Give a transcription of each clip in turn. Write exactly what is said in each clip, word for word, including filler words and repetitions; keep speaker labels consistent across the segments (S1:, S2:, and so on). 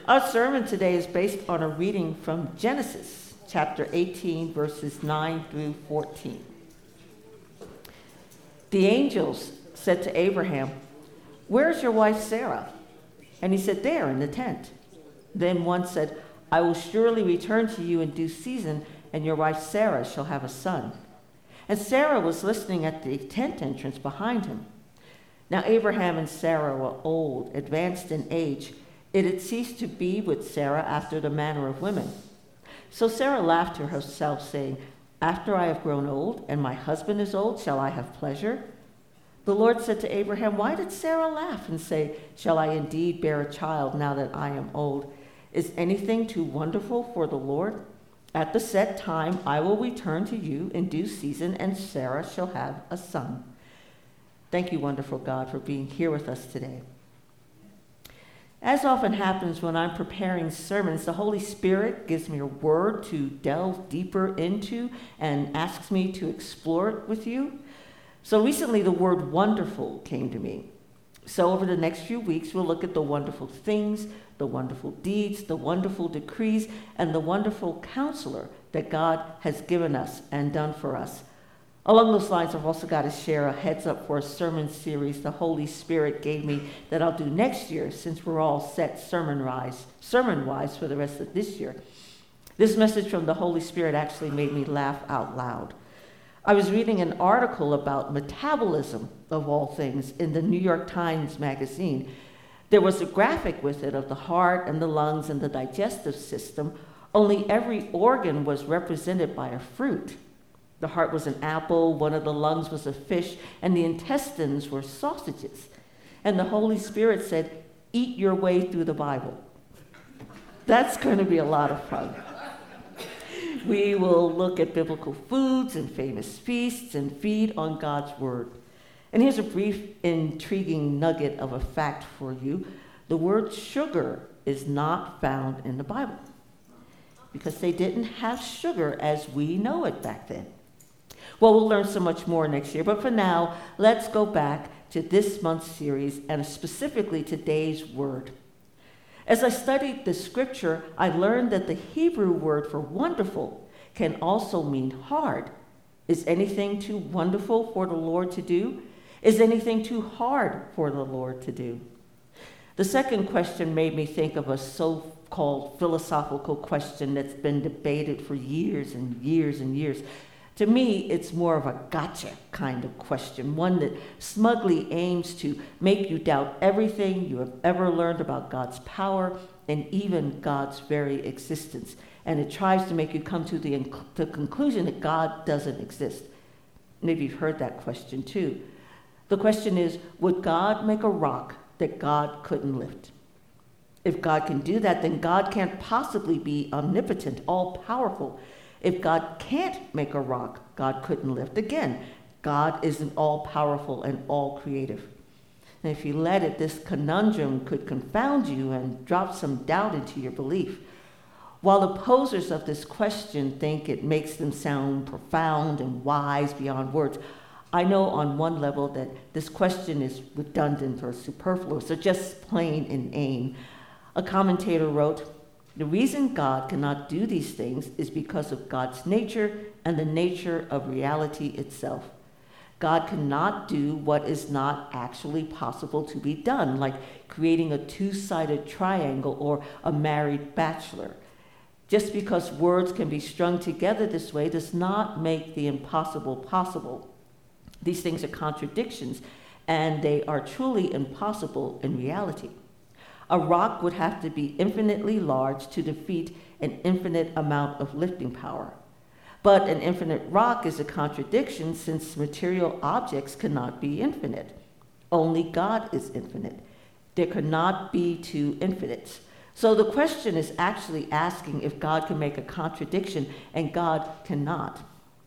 S1: Our sermon today is based on a reading from Genesis, chapter eighteen, verses nine through fourteen. The angels said to Abraham, "Where's your wife Sarah?" And he said, "There, in the tent." Then one said, "I will surely return to you in due season, and your wife Sarah shall have a son." And Sarah was listening at the tent entrance behind him. Now Abraham and Sarah were old, advanced in age. It had ceased to be with Sarah after the manner of women. So Sarah laughed to herself, saying, "After I have grown old, and my husband is old, shall I have pleasure?" The Lord said to Abraham, "Why did Sarah laugh and say, 'Shall I indeed bear a child now that I am old?' Is anything too wonderful for the Lord? At the set time I will return to you in due season, and Sarah shall have a son." Thank you, wonderful God, for being here with us today. As often happens when I'm preparing sermons, the Holy Spirit gives me a word to delve deeper into and asks me to explore it with you. So recently the word wonderful came to me. So over the next few weeks, we'll look at the wonderful things, the wonderful deeds, the wonderful decrees, and the wonderful counselor that God has given us and done for us. Along those lines, I've also got to share a heads up for a sermon series the Holy Spirit gave me that I'll do next year, since we're all set sermon-wise, sermon-wise for the rest of this year. This message from the Holy Spirit actually made me laugh out loud. I was reading an article about metabolism, of all things, in the New York Times magazine. There was a graphic with it of the heart and the lungs and the digestive system, only every organ was represented by a fruit. The heart was an apple, one of the lungs was a fish, and the intestines were sausages. And the Holy Spirit said, "Eat your way through the Bible." That's going to be a lot of fun. We will look at biblical foods and famous feasts and feed on God's word. And here's a brief, intriguing nugget of a fact for you. The word sugar is not found in the Bible because they didn't have sugar as we know it back then. Well, we'll learn so much more next year, but for now, let's go back to this month's series and specifically today's word. As I studied the scripture, I learned that the Hebrew word for wonderful can also mean hard. Is anything too wonderful for the Lord to do? Is anything too hard for the Lord to do? The second question made me think of a so-called philosophical question that's been debated for years and years and years. To me, it's more of a gotcha kind of question, one that smugly aims to make you doubt everything you have ever learned about God's power and even God's very existence. And it tries to make you come to the, the conclusion that God doesn't exist. Maybe you've heard that question too. The question is, would God make a rock that God couldn't lift? If God can do that, then God can't possibly be omnipotent, all-powerful. If God can't make a rock God couldn't lift, again, God isn't all-powerful and all-creative. And if you let it, this conundrum could confound you and drop some doubt into your belief. While the posers of this question think it makes them sound profound and wise beyond words, I know on one level that this question is redundant or superfluous or just plain inane. A commentator wrote, "The reason God cannot do these things is because of God's nature and the nature of reality itself. God cannot do what is not actually possible to be done, like creating a two-sided triangle or a married bachelor. Just because words can be strung together this way does not make the impossible possible. These things are contradictions, and they are truly impossible in reality. A rock would have to be infinitely large to defeat an infinite amount of lifting power. But an infinite rock is a contradiction since material objects cannot be infinite. Only God is infinite. There cannot be two infinites. So the question is actually asking if God can make a contradiction and God cannot.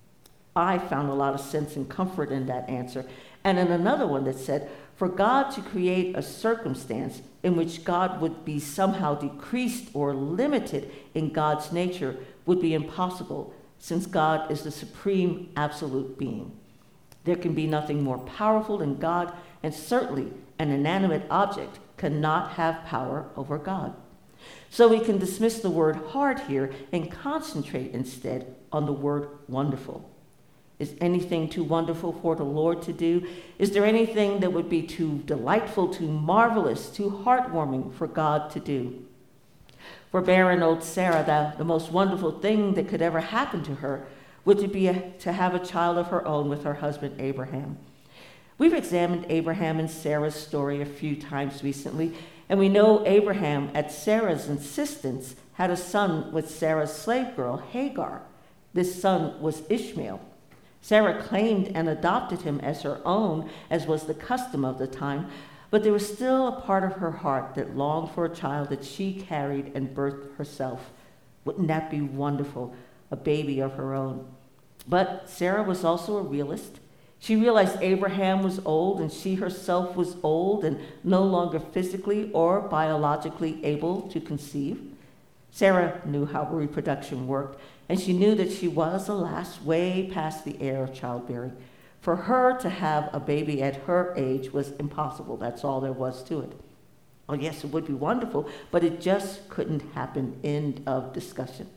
S1: I found a lot of sense and comfort in that answer. And in another one that said, for God to create a circumstance in which God would be somehow decreased or limited in God's nature would be impossible, since God is the supreme absolute being. There can be nothing more powerful than God, and certainly an inanimate object cannot have power over God. So we can dismiss the word hard here and concentrate instead on the word wonderful. Is anything too wonderful for the Lord to do? Is there anything that would be too delightful, too marvelous, too heartwarming for God to do? For barren old Sarah, the, the most wonderful thing that could ever happen to her would be a, to have a child of her own with her husband Abraham. We've examined Abraham and Sarah's story a few times recently, and we know Abraham, at Sarah's insistence, had a son with Sarah's slave girl, Hagar. This son was Ishmael. Sarah claimed and adopted him as her own, as was the custom of the time, but there was still a part of her heart that longed for a child that she carried and birthed herself. Wouldn't that be wonderful, a baby of her own? But Sarah was also a realist. She realized Abraham was old and she herself was old and no longer physically or biologically able to conceive. Sarah knew how reproduction worked, and she knew that she was, alas, way past the era of childbearing. For her to have a baby at her age was impossible. That's all there was to it. Oh, yes, it would be wonderful, but it just couldn't happen. End of discussion.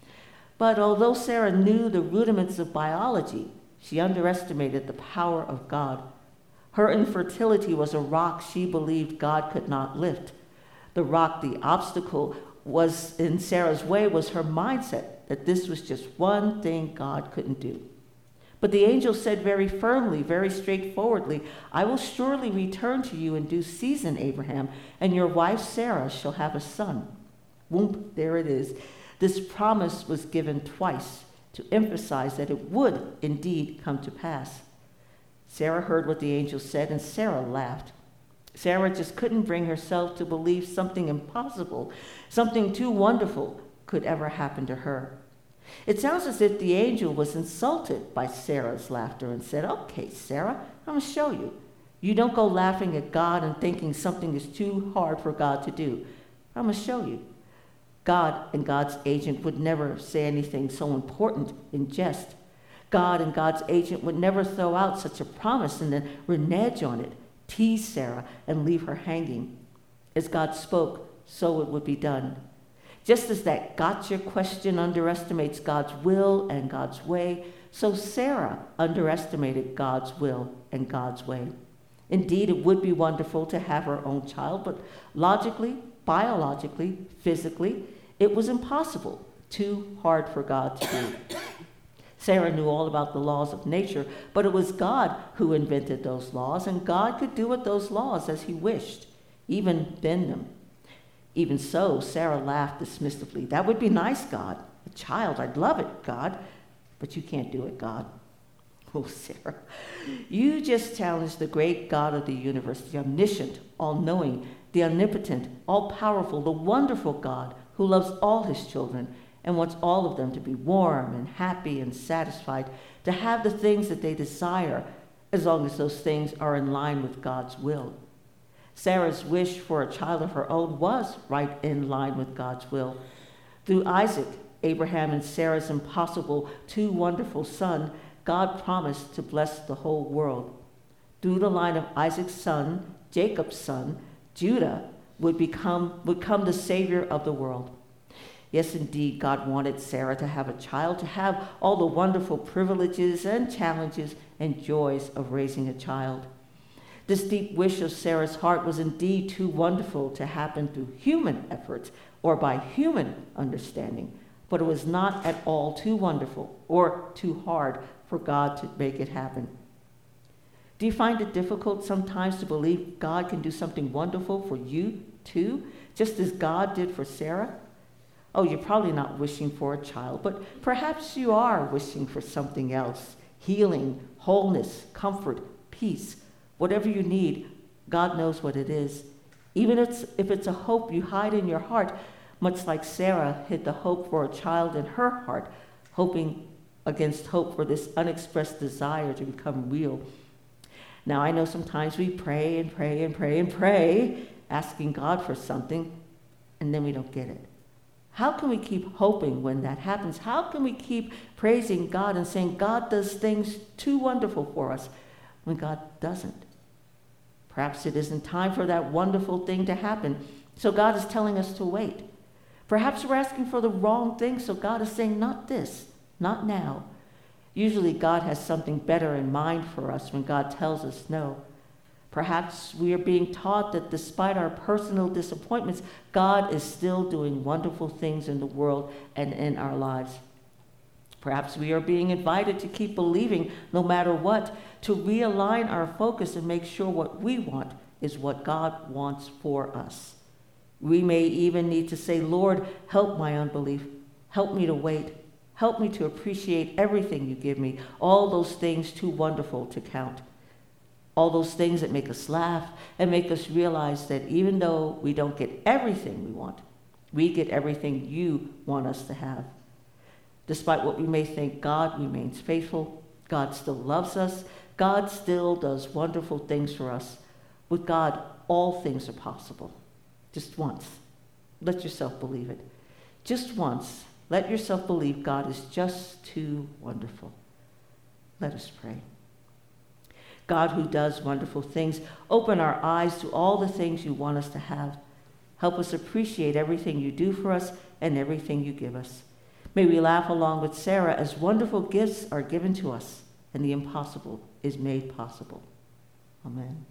S1: But although Sarah knew the rudiments of biology, she underestimated the power of God. Her infertility was a rock she believed God could not lift. The rock, the obstacle, was in Sarah's way was her mindset that this was just one thing God couldn't do. But the angel said very firmly, very straightforwardly, I will surely return to you in due season, Abraham, and your wife Sarah shall have a son. Whoop, there it is. This promise was given twice to emphasize that it would indeed come to pass. Sarah heard what the angel said, and Sarah laughed. Sarah just couldn't bring herself to believe something impossible, something too wonderful could ever happen to her. It sounds as if the angel was insulted by Sarah's laughter and said, okay, Sarah, I'm going to show you. You don't go laughing at God and thinking something is too hard for God to do. I'm going to show you. God and God's agent would never say anything so important in jest. God and God's agent would never throw out such a promise and then renege on it, tease Sarah, and leave her hanging. As God spoke, so it would be done. Just as that gotcha question underestimates God's will and God's way, so Sarah underestimated God's will and God's way. Indeed, it would be wonderful to have her own child, but logically, biologically, physically, it was impossible, too hard for God to do. Sarah knew all about the laws of nature, but it was God who invented those laws, and God could do with those laws as he wished, even bend them. Even so, Sarah laughed dismissively. That would be nice, God. A child, I'd love it, God. But you can't do it, God. Oh, Sarah, you just challenged the great God of the universe, the omniscient, all-knowing, the omnipotent, all-powerful, the wonderful God who loves all his children and wants all of them to be warm and happy and satisfied, to have the things that they desire, as long as those things are in line with God's will. Sarah's wish for a child of her own was right in line with God's will. Through Isaac, Abraham and Sarah's impossible, too wonderful son, God promised to bless the whole world. Through the line of Isaac's son, Jacob's son, Judah would become would come the savior of the world. Yes, indeed, God wanted Sarah to have a child, to have all the wonderful privileges and challenges and joys of raising a child. This deep wish of Sarah's heart was indeed too wonderful to happen through human efforts or by human understanding, but it was not at all too wonderful or too hard for God to make it happen. Do you find it difficult sometimes to believe God can do something wonderful for you too, just as God did for Sarah? Oh, you're probably not wishing for a child, but perhaps you are wishing for something else: healing, wholeness, comfort, peace. Whatever you need, God knows what it is. Even if it's, if it's a hope you hide in your heart, much like Sarah hid the hope for a child in her heart, hoping against hope for this unexpressed desire to become real. Now, I know sometimes we pray and pray and pray and pray, asking God for something, and then we don't get it. How can we keep hoping when that happens? How can we keep praising God and saying God does things too wonderful for us when God doesn't? Perhaps it isn't time for that wonderful thing to happen, so God is telling us to wait. Perhaps we're asking for the wrong thing, so God is saying, not this, not now. Usually God has something better in mind for us when God tells us no. Perhaps we are being taught that despite our personal disappointments, God is still doing wonderful things in the world and in our lives. Perhaps we are being invited to keep believing no matter what, to realign our focus and make sure what we want is what God wants for us. We may even need to say, Lord, help my unbelief. Help me to wait. Help me to appreciate everything you give me, all those things too wonderful to count. All those things that make us laugh and make us realize that even though we don't get everything we want, we get everything you want us to have. Despite what we may think, God remains faithful. God still loves us. God still does wonderful things for us. With God, all things are possible. Just once, let yourself believe it. Just once, let yourself believe God is just too wonderful. Let us pray. God, who does wonderful things, open our eyes to all the things you want us to have. Help us appreciate everything you do for us and everything you give us. May we laugh along with Sarah as wonderful gifts are given to us and the impossible is made possible. Amen.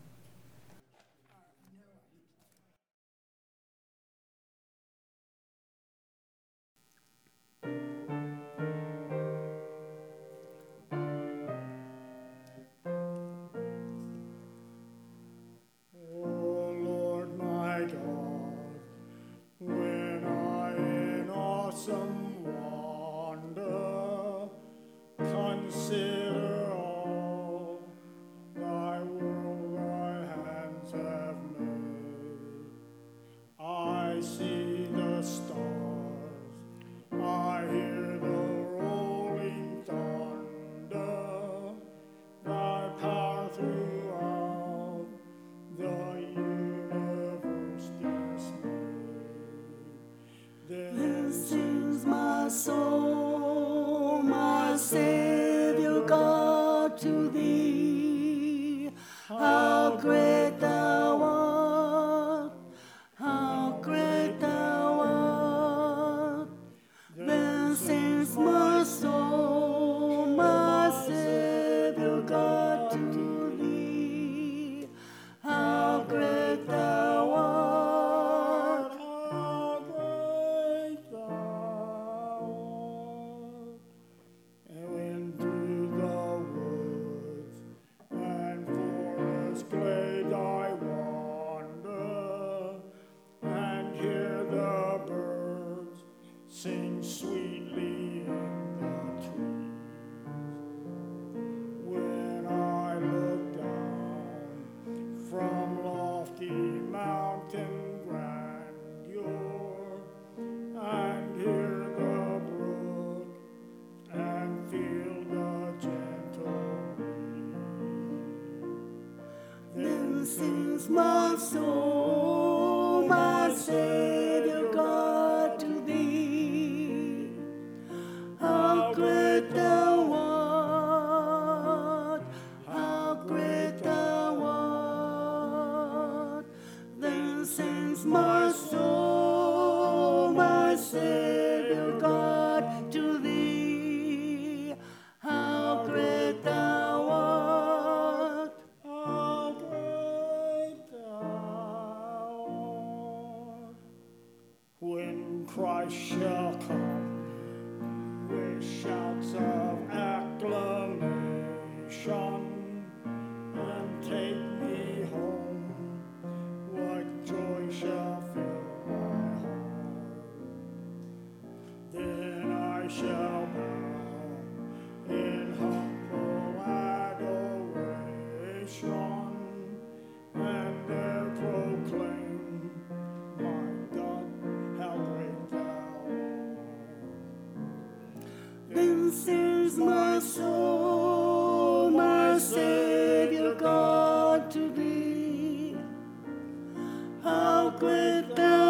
S2: Sings my soul, my Savior God, to thee. How great thou art, how great thou art. Then sings my soul, my Savior God, to thee. How great thou art. How great thou art. When Christ shall come with shouts of acclamation and take me home, what joy shall fill my heart. Then I shall bow in humble adoration and there proclaim, my God, how great thou art. Then sings my soul, my Savior God, to thee. How great thou